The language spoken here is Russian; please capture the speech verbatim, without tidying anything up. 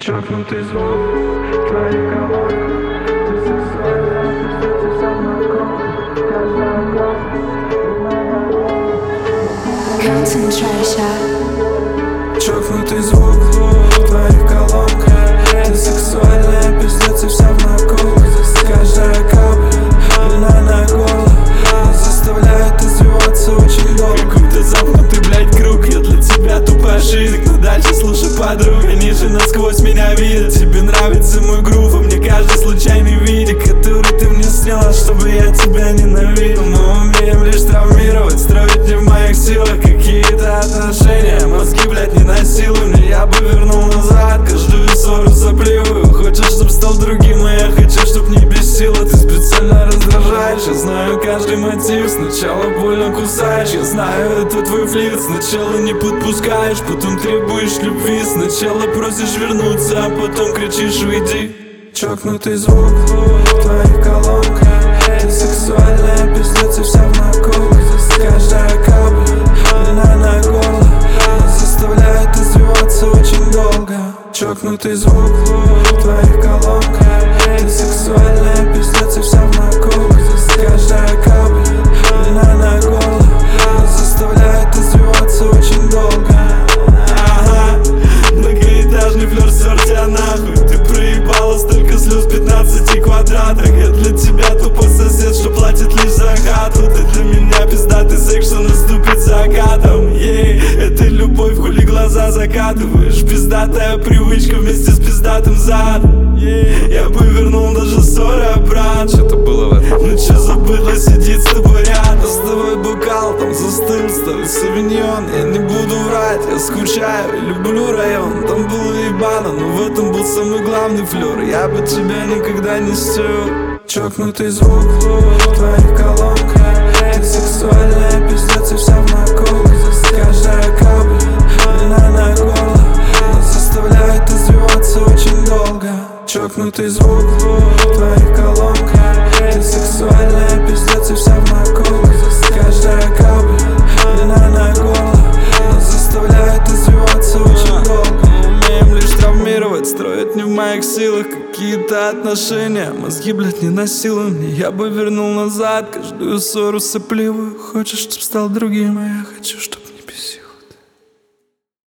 Чокнутый звук твоих колонок. Ты сексуальная, пиздец, вся знакома. Каждая кровь. Concentration. Чокнутый звук твоих колонок. Ты сексуальная, пиздец, вся знакома. Каждая капля, луна на горло, заставляет извиваться очень долго. Какой-то замкнутый, блядь, круг. Я для тебя тупая жизнь. Но дальше слушай, подруга, ниже насквозь меня видят. Тебе нравится мой грув, а мне каждый случайный видик, который ты мне сняла, чтобы я тебя ненавидел. Мы умеем лишь травмировать, строить не в моих силах какие-то отношения. Мозги, блядь, не насилуй мне, я бы вернул назад каждую ссору сопливую. Хочешь, чтоб стал другим, а я хочу, чтоб не бесило. Ты специально раздражаешь, я знаю каждый мотив. Сначала больно кусаешь, я знаю, это твой флирт. Сначала не подпускаешь, потом требуешь любви. Сначала просишь вернуться, а потом кричишь уйди. Чокнутый звук твоих колонок. Ты сексуальная, пиздец, вся в наколках. Каждая капля, луна на горло, заставляет извиваться очень долго. Чокнутый звук твоих колонок. Ты сексуальная, пиздец, вся в наколках. Каждая капля, луна на горло, заставляет извиваться очень долго. Ага, многоэтажный флёр, сёр тебя нахуй. Ты проебала столько слез в пятнадцати квадратах. Я для тебя тупой сосед, что платит лишь за хату. Ты для меня пиздатый секс, что наступит закатом. Ей, это любовь, хули глаза закатываешь. Пиздатая привычка вместе с пиздатым задом. Ей, я бы вернул даже ссоры обратно. Что-то было в этом. Ну чё забыла сидеть с тобой рядом? С тобой бокал там застыл, старый савиньон. Я не буду врать, я скучаю и люблю район. Там было ебано, но в этом был самый главный флёр. Я бы тебя никогда не стер. Чокнутый звук твоих колонок. Ты сексуальная, пиздец, вся в наколках. Каждая капля, луна на горло, заставляет извиваться очень долго. Чокнутый звук твоих колонок. Ты сексуальная, пиздец, вся в наколках. Каждая капля, луна на горло, заставляет извиваться очень долго. Мы умеем лишь травмировать, строить не в моих силах какие-то отношения. Мозги, блядь, не насилуй мне, я бы вернул назад каждую ссору сопливую. Хочешь, чтоб стал другим, а я хочу, чтоб